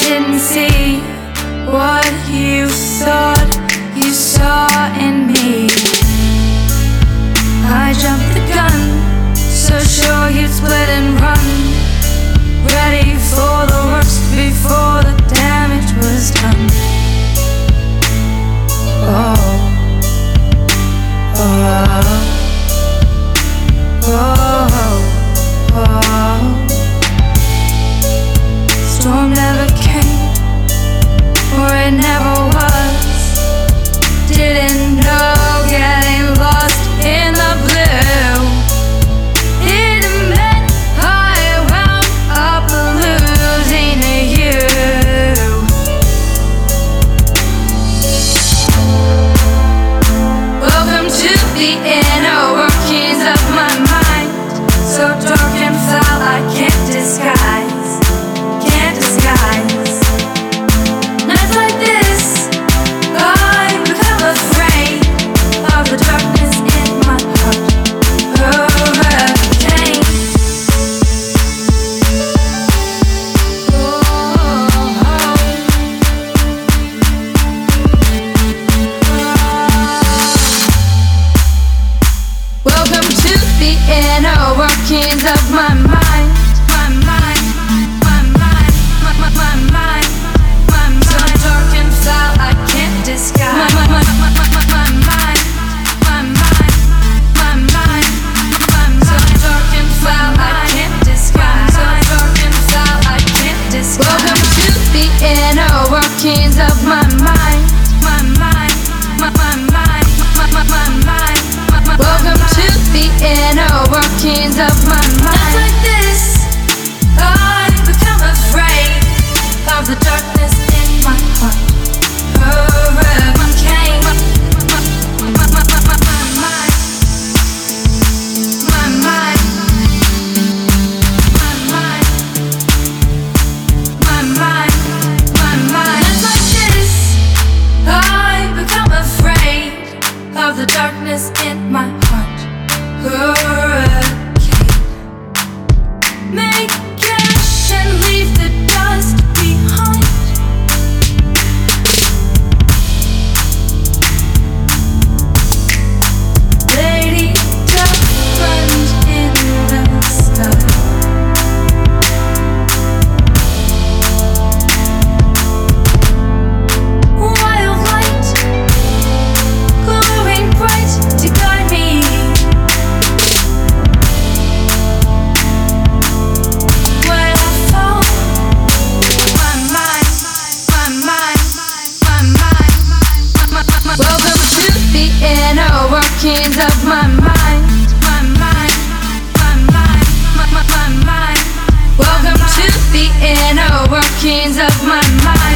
didn't see what you thought you saw in me. I jumped the gun, so sure you'd split and run, ready for the worst before the damage was done. Oh, oh, oh, oh. Storm never came, or it never was. Didn't know getting lost in the blue. It meant I wound up losing you. Welcome to the inner workings of my mind, so dark and foul I can't disguise, can't disguise. Nights like this, I become afraid of the darkness in my heart. Hurricane. Welcome to the inner workings of my mind, my mind, my mind, my mind, my mind. So dark and foul I can't disguise. My mind, my mind, my mind, my mind. So dark and foul I can't disguise. So dark and foul I can't disguise. Welcome to the inner workings of my mind, my mind, my mind, my mind. Welcome to the inner workings of my mind. Nights like this, I become afraid of the darkness in my heart. Hurricane. My mind, my mind, my mind, my mind, my mind. Nights like this, I become afraid of the darkness in my heart. Hurricane. Make cash and leave the dust behind. Lady Duck runs in the sky. Wild light, glowing bright to guide me. When I fall, my mind, my mind, my mind. Welcome to the inner workings of my mind, my mind, my mind, my mind. Welcome to the inner workings of my mind.